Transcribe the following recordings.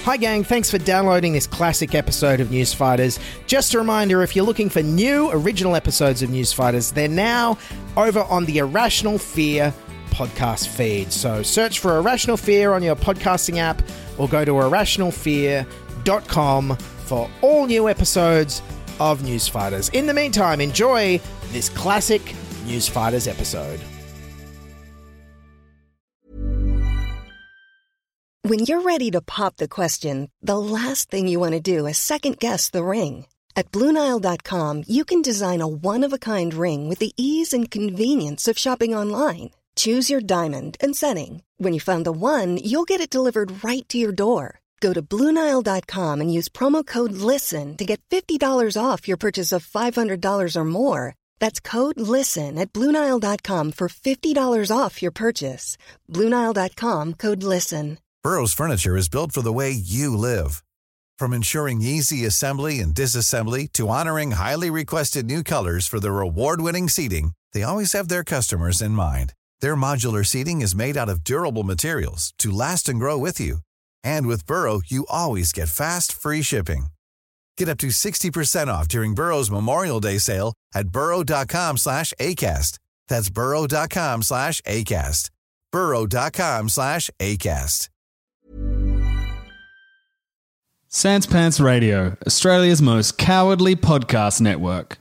Hi gang, thanks for downloading this classic episode of Newsfighters. Just a reminder, if you're looking for new original episodes of Newsfighters, they're now over on the Irrational Fear podcast feed. So search for Irrational Fear on your podcasting app or go to irrationalfear.com for all new episodes of Newsfighters. In the meantime, enjoy this classic Newsfighters episode. When you're ready to pop the question, the last thing you want to do is second-guess the ring. At BlueNile.com, you can design a one-of-a-kind ring with the ease and convenience of shopping online. Choose your diamond and setting. When you find the one, you'll get it delivered right to your door. Go to BlueNile.com and use promo code LISTEN to get $50 off your purchase of $500 or more. That's code LISTEN at BlueNile.com for $50 off your purchase. BlueNile.com, code LISTEN. Burrow's furniture is built for the way you live. From ensuring easy assembly and disassembly to honoring highly requested new colors for their award-winning seating, they always have their customers in mind. Their modular seating is made out of durable materials to last and grow with you. And with Burrow, you always get fast, free shipping. Get up to 60% off during Burrow's Memorial Day sale at burrow.com/ACAST. That's burrow.com/ACAST. burrow.com/ACAST. Sans Pants Radio, Australia's most cowardly podcast network.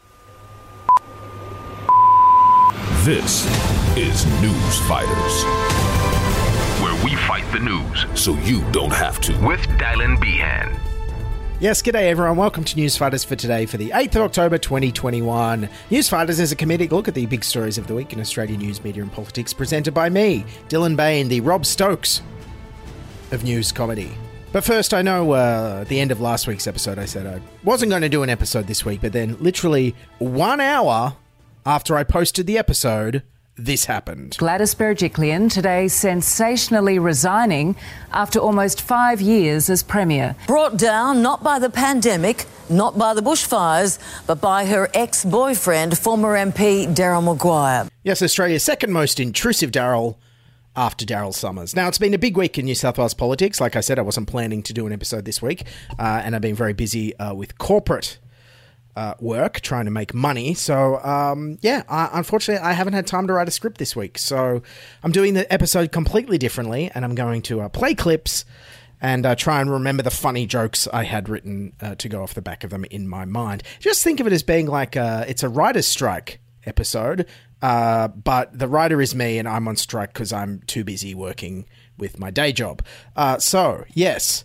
This is Newsfighters, where we fight the news so you don't have to. With Dylan Behan. Yes, g'day everyone. Welcome to Newsfighters for today for the 8th of October 2021. Newsfighters is a comedic look at the big stories of the week in Australian news, media and politics, presented by me, Dylan Bain, the Rob Stokes of news comedy. But first, I know at the end of last week's episode I said I wasn't going to do an episode this week, but then literally 1 hour after I posted the episode, this happened. Gladys Berejiklian today sensationally resigning after almost 5 years as Premier. Brought down not by the pandemic, not by the bushfires, but by her ex-boyfriend, former MP Daryl Maguire. Yes, Australia's second most intrusive Daryl after Daryl Summers. Now, it's been a big week in New South Wales politics. Like I said, I wasn't planning to do an episode this week, and I've been very busy with corporate work, trying to make money. So, unfortunately, I haven't had time to write a script this week. So I'm doing the episode completely differently, and I'm going to play clips and try and remember the funny jokes I had written to go off the back of them in my mind. Just think of it as being like it's a writer's strike episode, but the writer is me and I'm on strike because I'm too busy working with my day job. Gladys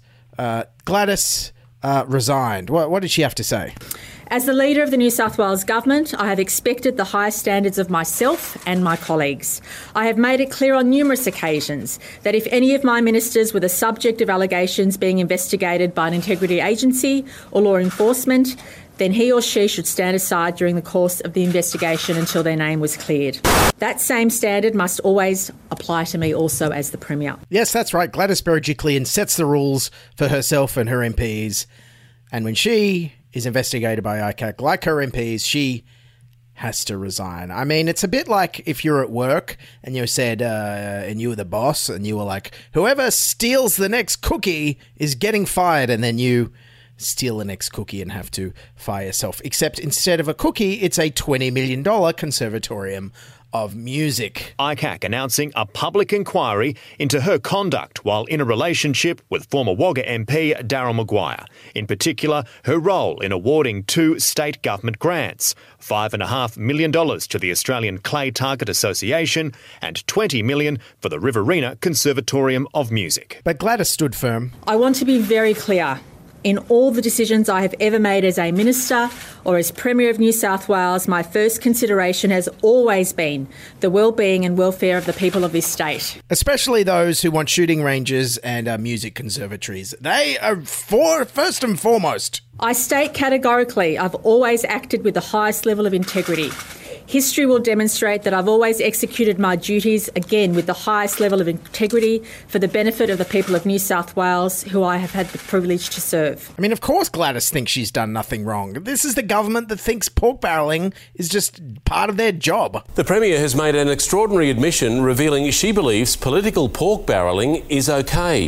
resigned. What did she have to say? As the leader of the New South Wales Government, I have expected the highest standards of myself and my colleagues. I have made it clear on numerous occasions that if any of my ministers were the subject of allegations being investigated by an integrity agency or law enforcement, then he or she should stand aside during the course of the investigation until their name was cleared. That same standard must always apply to me also as the Premier. Yes, that's right. Gladys Berejiklian sets the rules for herself and her MPs. And when she is investigated by ICAC, like her MPs, she has to resign. I mean, it's a bit like if you're at work and you said, and you were the boss and you were like, whoever steals the next cookie is getting fired, and then you steal the next cookie and have to fire yourself. Except instead of a cookie, it's a $20 million conservatorium of music. ICAC announcing a public inquiry into her conduct while in a relationship with former Wagga MP Daryl Maguire. In particular, her role in awarding 2 state government grants, $5.5 million to the Australian Clay Target Association and $20 million for the Riverina Conservatorium of Music. But Gladys stood firm. I want to be very clear. In all the decisions I have ever made as a minister or as Premier of New South Wales, my first consideration has always been the well-being and welfare of the people of this state. Especially those who want shooting ranges and music conservatories. They are first and foremost. I state categorically I've always acted with the highest level of integrity. History will demonstrate that I've always executed my duties, again, with the highest level of integrity for the benefit of the people of New South Wales, who I have had the privilege to serve. I mean, of course Gladys thinks she's done nothing wrong. This is the government that thinks pork barrelling is just part of their job. The Premier has made an extraordinary admission revealing she believes political pork barrelling is okay.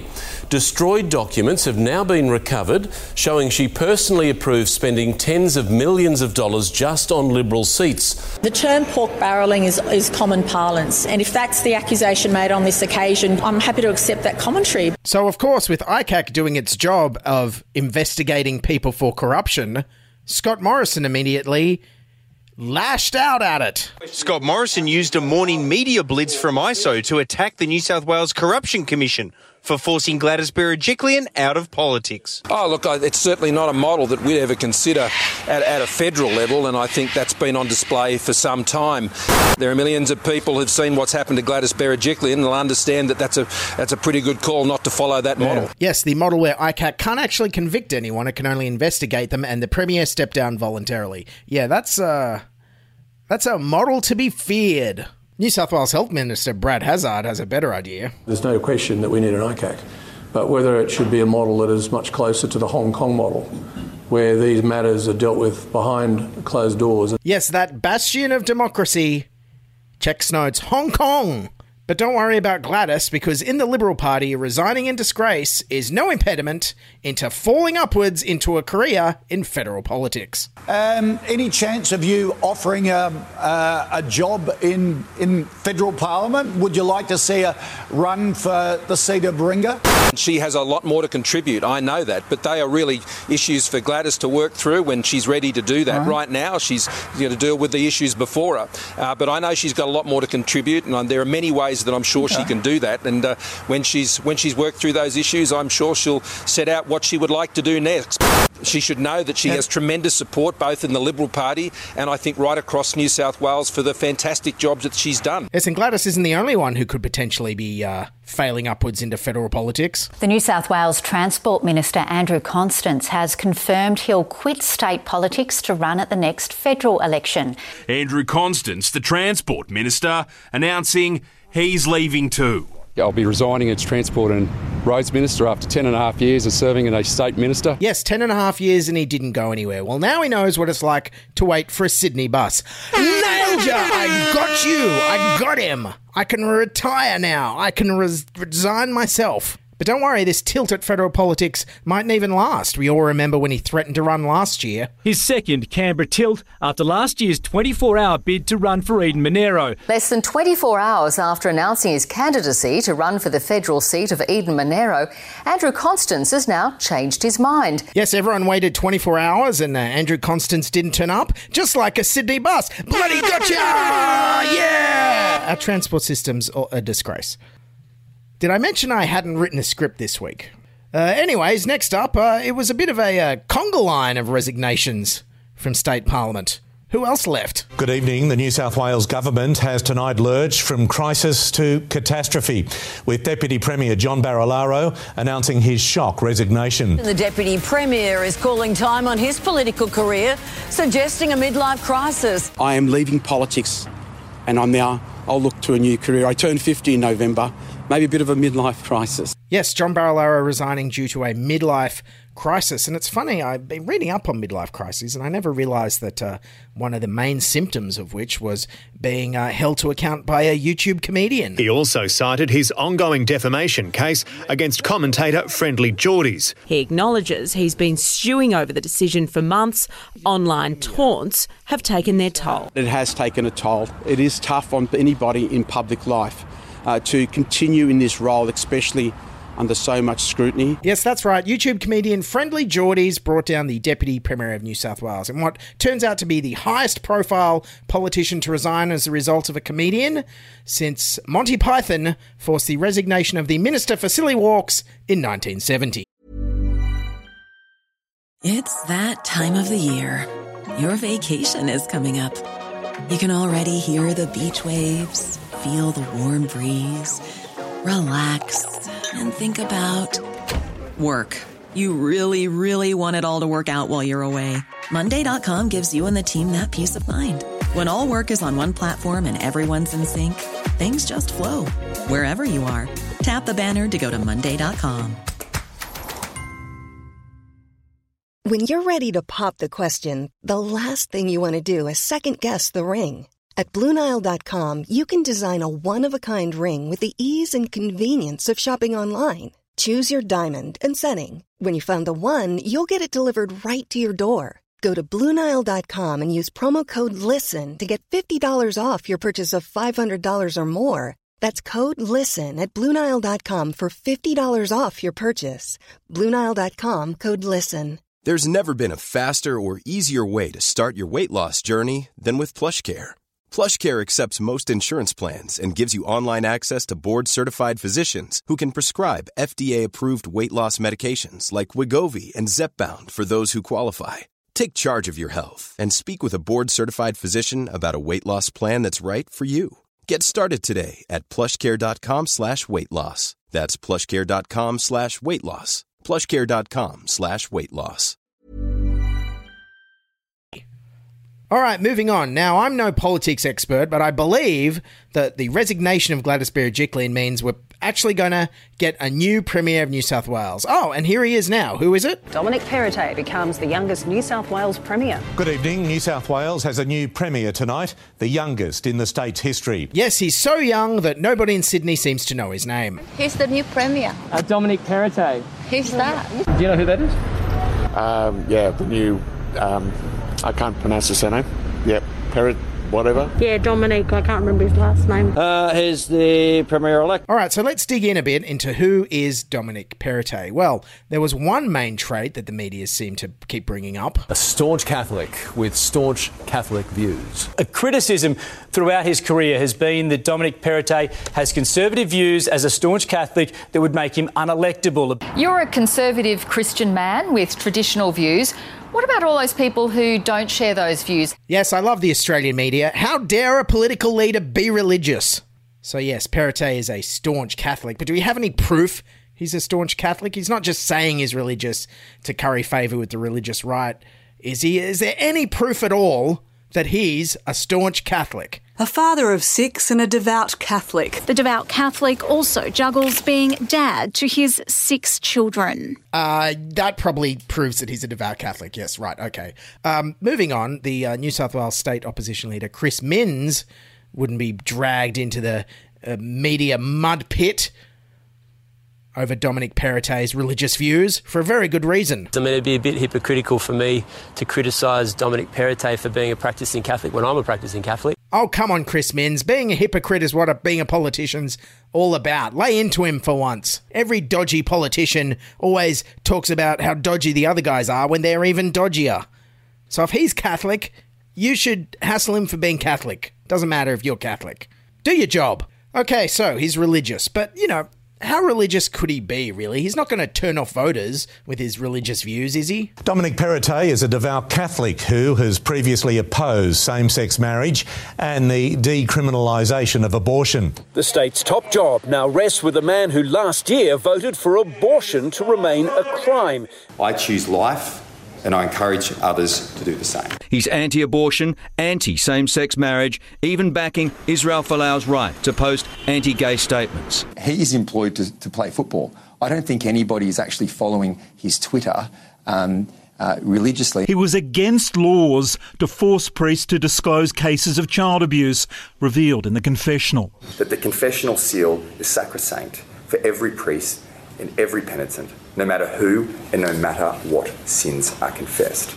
Destroyed documents have now been recovered, showing she personally approved spending tens of millions of dollars just on Liberal seats. The term pork barrelling is common parlance, and if that's the accusation made on this occasion, I'm happy to accept that commentary. So, of course, with ICAC doing its job of investigating people for corruption, Scott Morrison immediately lashed out at it. Scott Morrison used a morning media blitz from ISO to attack the New South Wales Corruption Commission for forcing Gladys Berejiklian out of politics. Oh, look, it's certainly not a model that we'd ever consider at a federal level, and I think that's been on display for some time. There are millions of people who've seen what's happened to Gladys Berejiklian and will understand that that's a pretty good call not to follow that model. Yes, the model where ICAC can't actually convict anyone, it can only investigate them, and the Premier stepped down voluntarily. Yeah, that's a model to be feared. New South Wales Health Minister Brad Hazzard has a better idea. There's no question that we need an ICAC, but whether it should be a model that is much closer to the Hong Kong model, where these matters are dealt with behind closed doors. Yes, that bastion of democracy. Checks notes Hong Kong. But don't worry about Gladys, because in the Liberal Party, resigning in disgrace is no impediment into falling upwards into a career in federal politics. Any chance of you offering a job in federal parliament? Would you like to see her run for the seat of Warringah? She has a lot more to contribute, I know that, but they are really issues for Gladys to work through when she's ready to do that. Right now, she's going to deal with the issues before her. But I know she's got a lot more to contribute, and there are many ways that I'm sure she can do that. And when she's worked through those issues, I'm sure she'll set out what she would like to do next. She should know that she has tremendous support both in the Liberal Party and I think right across New South Wales for the fantastic jobs that she's done. Yes, and Gladys isn't the only one who could potentially be failing upwards into federal politics. The New South Wales Transport Minister Andrew Constance has confirmed he'll quit state politics to run at the next federal election. Andrew Constance, the Transport Minister, announcing he's leaving too. I'll be resigning as Transport and Roads Minister after 10.5 years of serving as a State Minister. Yes, 10.5 years and he didn't go anywhere. Well, now he knows what it's like to wait for a Sydney bus. Nailed ya! I got you! I got him! I can retire now. I can resign myself. But don't worry, this tilt at federal politics mightn't even last. We all remember when he threatened to run last year. His second Canberra tilt after last year's 24-hour bid to run for Eden Monaro. Less than 24 hours after announcing his candidacy to run for the federal seat of Eden Monaro, Andrew Constance has now changed his mind. Yes, everyone waited 24 hours and Andrew Constance didn't turn up, just like a Sydney bus. Bloody gotcha! Yeah! Our transport system's a disgrace. Did I mention I hadn't written a script this week? Anyways, next up, it was a bit of a conga line of resignations from State Parliament. Who else left? Good evening. The New South Wales Government has tonight lurched from crisis to catastrophe, with Deputy Premier John Barilaro announcing his shock resignation. The Deputy Premier is calling time on his political career, suggesting a midlife crisis. I am leaving politics and I'll look to a new career. I turn 50 in November. Maybe a bit of a midlife crisis. Yes, John Barilaro resigning due to a midlife crisis. And it's funny, I've been reading up on midlife crises and I never realised that one of the main symptoms of which was being held to account by a YouTube comedian. He also cited his ongoing defamation case against commentator Friendly Jordies. He acknowledges he's been stewing over the decision for months. Online taunts have taken their toll. It has taken a toll. It is tough on anybody in public life to continue in this role, especially under so much scrutiny. Yes, that's right. YouTube comedian Friendly Jordies brought down the Deputy Premier of New South Wales in what turns out to be the highest profile politician to resign as a result of a comedian since Monty Python forced the resignation of the Minister for Silly Walks in 1970. It's that time of the year. Your vacation is coming up. You can already hear the beach waves, feel the warm breeze, relax, and think about work. You really, really want it all to work out while you're away. Monday.com gives you and the team that peace of mind. When all work is on one platform and everyone's in sync, things just flow. Wherever you are, tap the banner to go to Monday.com. When you're ready to pop the question, the last thing you want to do is second-guess the ring. At BlueNile.com, you can design a one-of-a-kind ring with the ease and convenience of shopping online. Choose your diamond and setting. When you find the one, you'll get it delivered right to your door. Go to BlueNile.com and use promo code LISTEN to get $50 off your purchase of $500 or more. That's code LISTEN at BlueNile.com for $50 off your purchase. BlueNile.com, code LISTEN. There's never been a faster or easier way to start your weight loss journey than with PlushCare. PlushCare accepts most insurance plans and gives you online access to board-certified physicians who can prescribe FDA-approved weight loss medications like Wegovy and Zepbound for those who qualify. Take charge of your health and speak with a board-certified physician about a weight loss plan that's right for you. Get started today at plushcare.com/weight loss. That's plushcare.com/weight loss. plushcare.com/weight loss. All right, moving on. Now, I'm no politics expert, but I believe that the resignation of Gladys Berejiklian means we're actually going to get a new Premier of New South Wales. Oh, and here he is now. Who is it? Dominic Perrottet becomes the youngest New South Wales Premier. Good evening. New South Wales has a new Premier tonight, the youngest in the state's history. Yes, he's so young that nobody in Sydney seems to know his name. Who's the new Premier? Dominic Perrottet. Who's that? Do you know who that is? Yeah, the new... I can't pronounce the surname. Yep, Perrott, whatever. Yeah, Dominic, I can't remember his last name. He's the Premier-elect. All right, so let's dig in a bit into who is Dominic Perrottet. Well, there was one main trait that the media seemed to keep bringing up. A staunch Catholic with staunch Catholic views. A criticism throughout his career has been that Dominic Perrottet has conservative views as a staunch Catholic that would make him unelectable. You're a conservative Christian man with traditional views. What about all those people who don't share those views? Yes, I love the Australian media. How dare a political leader be religious? So yes, Perrottet is a staunch Catholic, but do we have any proof he's a staunch Catholic? He's not just saying he's religious to curry favour with the religious right, is he? Is there any proof at all that he's a staunch Catholic? A father of 6 and a devout Catholic. The devout Catholic also juggles being dad to his 6 children. That probably proves that he's a devout Catholic. Yes, right, okay. Moving on, the New South Wales State Opposition Leader Chris Minns wouldn't be dragged into the media mud pit over Dominic Perrottet's religious views for a very good reason. I mean, it'd be a bit hypocritical for me to criticise Dominic Perrottet for being a practising Catholic when I'm a practising Catholic. Oh, come on, Chris Minns. Being a hypocrite is what being a politician's all about. Lay into him for once. Every dodgy politician always talks about how dodgy the other guys are when they're even dodgier. So if he's Catholic, you should hassle him for being Catholic. Doesn't matter if you're Catholic. Do your job. Okay, so he's religious, but, you know, how religious could he be, really? He's not going to turn off voters with his religious views, is he? Dominic Perrottet is a devout Catholic who has previously opposed same-sex marriage and the decriminalisation of abortion. The state's top job now rests with a man who last year voted for abortion to remain a crime. I choose life, and I encourage others to do the same. He's anti-abortion, anti-same-sex marriage, even backing Israel Folau's right to post anti-gay statements. He is employed to play football. I don't think anybody is actually following his Twitter religiously. He was against laws to force priests to disclose cases of child abuse, revealed in the confessional. That the confessional seal is sacrosanct for every priest and every penitent, no matter who and no matter what sins are confessed.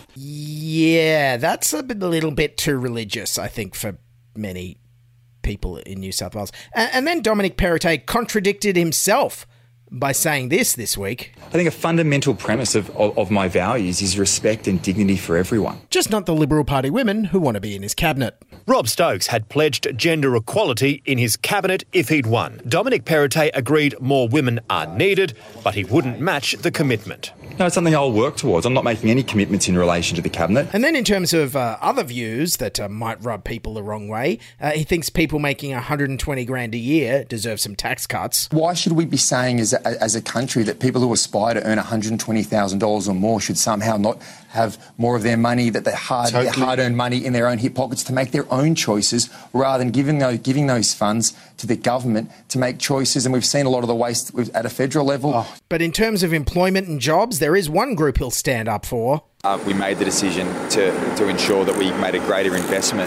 Yeah, that's a little bit too religious, I think, for many people in New South Wales. And then Dominic Perrottet contradicted himself by saying this week. I think a fundamental premise of my values is respect and dignity for everyone. Just not the Liberal Party women who want to be in his cabinet. Rob Stokes had pledged gender equality in his cabinet if he'd won. Dominic Perrottet agreed more women are needed, but he wouldn't match the commitment. No, it's something I'll work towards. I'm not making any commitments in relation to the cabinet. And then in terms of other views that might rub people the wrong way, he thinks people making $120,000 a year deserve some tax cuts. Why should we be saying as a country that people who aspire to earn $120,000 or more should somehow not have more of their money, that their hard-earned money in their own hip pockets to make their own choices rather than giving those funds to the government to make choices? And we've seen a lot of the waste at a federal level. But in terms of employment and jobs, there is one group he'll stand up for. We made the decision to ensure that we made a greater investment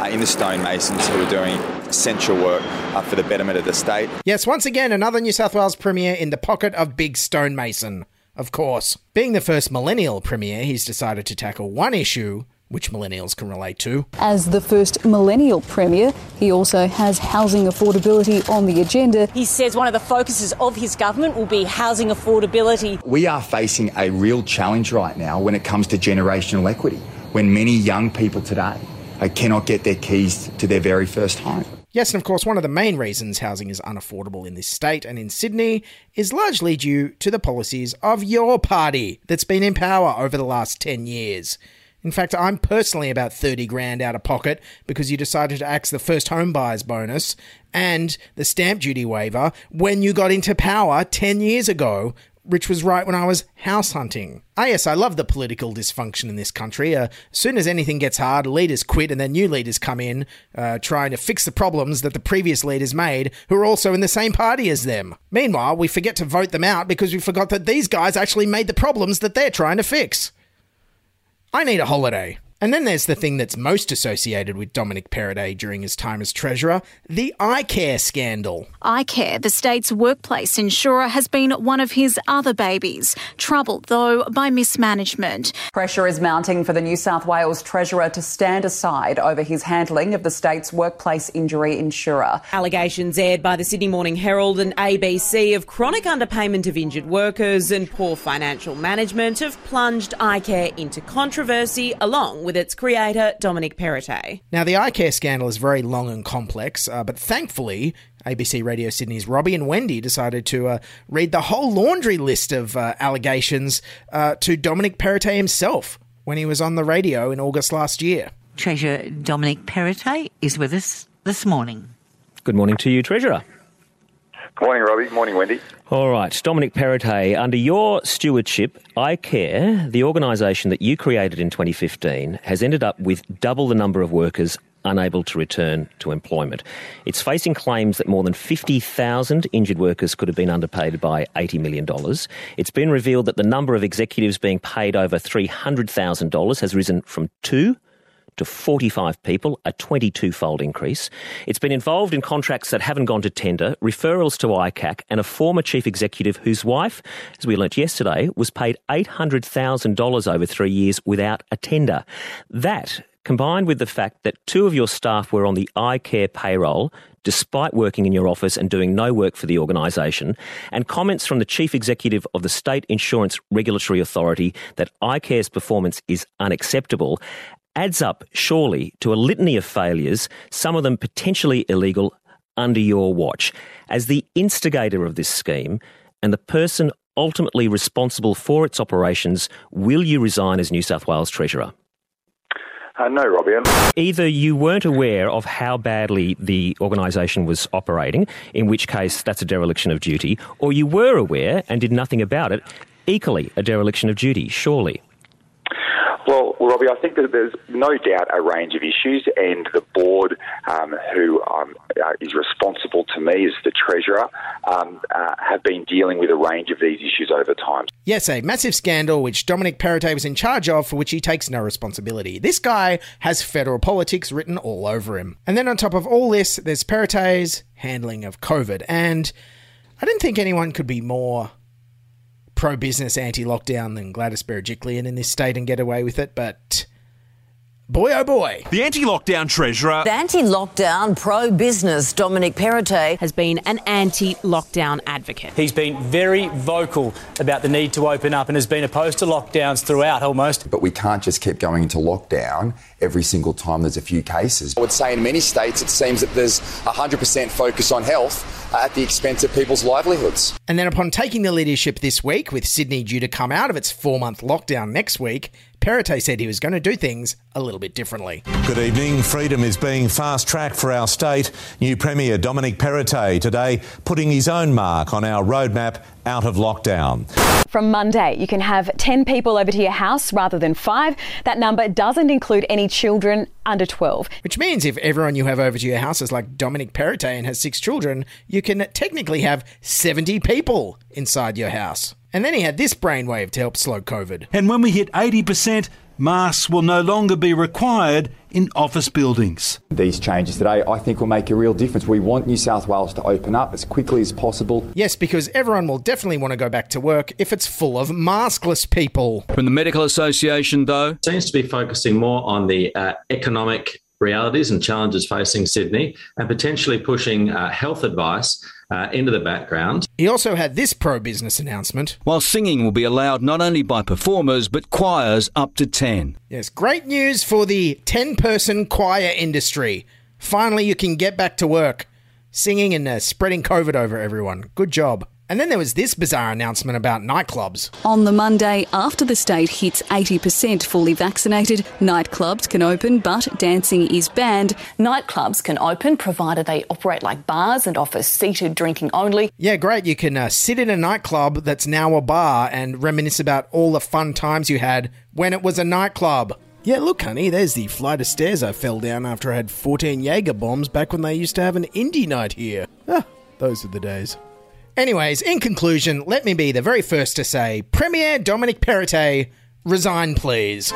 in the stonemasons who are doing essential work for the betterment of the state. Yes, once again, another New South Wales Premier in the pocket of big stonemason, of course. Being the first millennial Premier, he's decided to tackle one issue which millennials can relate to. As the first millennial Premier, he also has housing affordability on the agenda. He says one of the focuses of his government will be housing affordability. We are facing a real challenge right now when it comes to generational equity, when many young people today cannot get their keys to their very first home. Yes, and of course, one of the main reasons housing is unaffordable in this state and in Sydney is largely due to the policies of your party that's been in power over the last 10 years. In fact, I'm personally about 30 grand out of pocket because you decided to axe the first home buyers bonus and the stamp duty waiver when you got into power 10 years ago, which was right when I was house hunting. Ah yes, I love the political dysfunction in this country. As soon as anything gets hard, leaders quit and then new leaders come in trying to fix the problems that the previous leaders made, who are also in the same party as them. Meanwhile, we forget to vote them out because we forgot that these guys actually made the problems that they're trying to fix. I need a holiday. And then there's the thing that's most associated with Dominic Perrottet during his time as Treasurer, the iCare scandal. iCare, the state's workplace insurer, has been one of his other babies, troubled, though, by mismanagement. Pressure is mounting for the New South Wales Treasurer to stand aside over his handling of the state's workplace injury insurer. Allegations aired by the Sydney Morning Herald and ABC of chronic underpayment of injured workers and poor financial management have plunged iCare into controversy, along with its creator, Dominic Perrottet. Now, the iCare scandal is very long and complex, but thankfully, ABC Radio Sydney's Robbie and Wendy decided to read the whole laundry list of allegations to Dominic Perrottet himself when he was on the radio in August last year. Treasurer Dominic Perrottet is with us this morning. Good morning to you, Treasurer. Good morning, Robbie. Good morning, Wendy. All right, Dominic Perrottet, under your stewardship, iCare, the organisation that you created in 2015, has ended up with double the number of workers unable to return to employment. It's facing claims that more than 50,000 injured workers could have been underpaid by $80 million. It's been revealed that the number of executives being paid over $300,000 has risen from 2 to 45 people, a 22-fold increase. It's been involved in contracts that haven't gone to tender, referrals to ICAC, and a former chief executive whose wife, as we learnt yesterday, was paid $800,000 over 3 years without a tender. That, combined with the fact that 2 of your staff were on the iCare payroll, despite working in your office and doing no work for the organisation, and comments from the Chief Executive of the State Insurance Regulatory Authority that iCare's performance is unacceptable, adds up surely to a litany of failures, some of them potentially illegal, under your watch. As the instigator of this scheme and the person ultimately responsible for its operations, will you resign as New South Wales Treasurer? No, Robbie. Either you weren't aware of how badly the organisation was operating, in which case that's a dereliction of duty, or you were aware and did nothing about it, equally a dereliction of duty, surely. Well, Robbie, I think that there's no doubt a range of issues, and the board, who is responsible to me as the Treasurer, have been dealing with a range of these issues over time. Yes, a massive scandal which Dominic Perrottet was in charge of, for which he takes no responsibility. This guy has federal politics written all over him. And then on top of all this, there's Perrottet's handling of COVID. And I didn't think anyone could be more pro-business, anti-lockdown than Gladys Berejiklian in this state and get away with it, but boy oh boy. The anti-lockdown Treasurer. The anti-lockdown pro-business Dominic Perrottet has been an anti-lockdown advocate. He's been very vocal about the need to open up and has been opposed to lockdowns throughout almost. But we can't just keep going into lockdown every single time there's a few cases. I would say in many states it seems that there's 100% focus on health at the expense of people's livelihoods. And then upon taking the leadership this week, with Sydney due to come out of its 4-month lockdown next week, Perrottet said he was going to do things a little bit differently. Good evening. Freedom is being fast-tracked for our state. New Premier Dominic Perrottet today putting his own mark on our roadmap out of lockdown. From Monday, you can have 10 people over to your house rather than 5. That number doesn't include any children under 12. Which means if everyone you have over to your house is like Dominic Perrottet and has 6 children, you can technically have 70 people inside your house. And then he had this brainwave to help slow COVID. And when we hit 80%, masks will no longer be required in office buildings. These changes today, I think, will make a real difference. We want New South Wales to open up as quickly as possible. Yes, because everyone will definitely want to go back to work if it's full of maskless people. From the Medical Association, though, seems to be focusing more on the economic realities and challenges facing Sydney and potentially pushing health advice into the background. He also had this pro-business announcement. While singing will be allowed not only by performers but choirs up to 10. Yes, great news for the 10-person choir industry. Finally, you can get back to work, singing and spreading COVID over everyone. Good job. And then there was this bizarre announcement about nightclubs. On the Monday, after the state hits 80% fully vaccinated, nightclubs can open, but dancing is banned. Nightclubs can open provided they operate like bars and offer seated drinking only. Yeah, great. You can sit in a nightclub that's now a bar and reminisce about all the fun times you had when it was a nightclub. Yeah, look, honey, there's the flight of stairs I fell down after I had 14 Jaeger bombs back when they used to have an indie night here. Ah, those were the days. Anyways, in conclusion, let me be the very first to say, Premier Dominic Perrottet, resign please.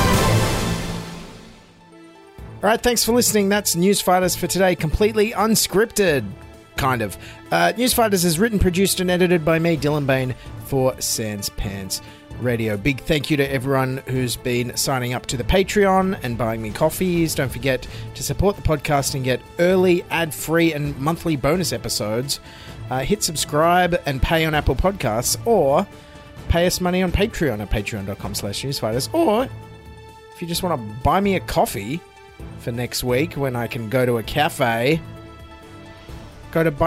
Alright, thanks for listening. That's Newsfighters for today, completely unscripted, kind of. Newsfighters is written, produced and edited by me, Dylan Bain, for Sans Pants Radio. Big thank you to everyone who's been signing up to the Patreon and buying me coffees. Don't forget to support the podcast and get early, ad-free and monthly bonus episodes. Hit subscribe and pay on Apple Podcasts, or pay us money on Patreon at patreon.com/newsfighters. Or if you just want to buy me a coffee for next week when I can go to a cafe, go to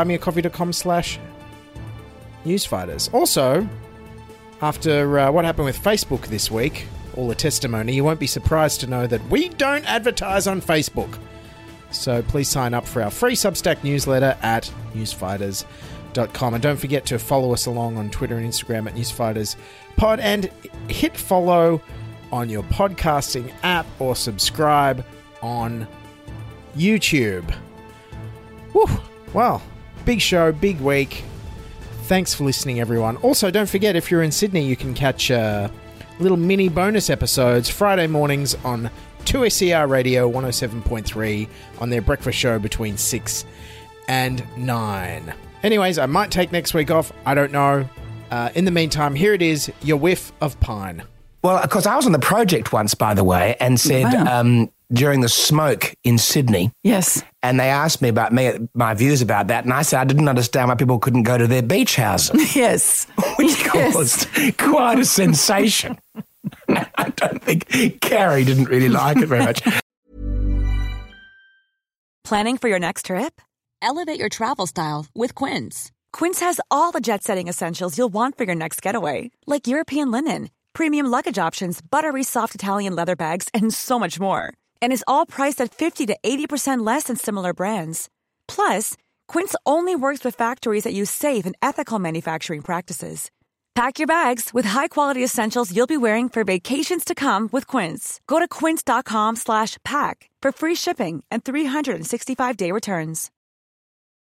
buymeacoffee.com/newsfighters. Also, after what happened with Facebook this week, all the testimony, you won't be surprised to know that we don't advertise on Facebook. So please sign up for our free Substack newsletter at newsfighters.com. And don't forget to follow us along on Twitter and Instagram at newsfighterspod, and hit follow on your podcasting app or subscribe on YouTube. Woo! Well, big show, big week. Thanks for listening, everyone. Also, don't forget, if you're in Sydney, you can catch little mini bonus episodes Friday mornings on 2SER Radio 107.3 on their breakfast show between 6 and 9. Anyways, I might take next week off. I don't know. In the meantime, here it is, your whiff of pine. Well, because I was on the project once, by the way, and said during the smoke in Sydney. Yes. And they asked me about my views about that, and I said I didn't understand why people couldn't go to their beach houses. Yes. Which caused quite a sensation. I don't think Carrie didn't really like it very much. Planning for your next trip? Elevate your travel style with Quince. Quince has all the jet-setting essentials you'll want for your next getaway, like European linen, premium luggage options, buttery soft Italian leather bags, and so much more. And is all priced at 50 to 80% less than similar brands. Plus, Quince only works with factories that use safe and ethical manufacturing practices. Pack your bags with high-quality essentials you'll be wearing for vacations to come with Quince. Go to quince.com/pack for free shipping and 365-day returns.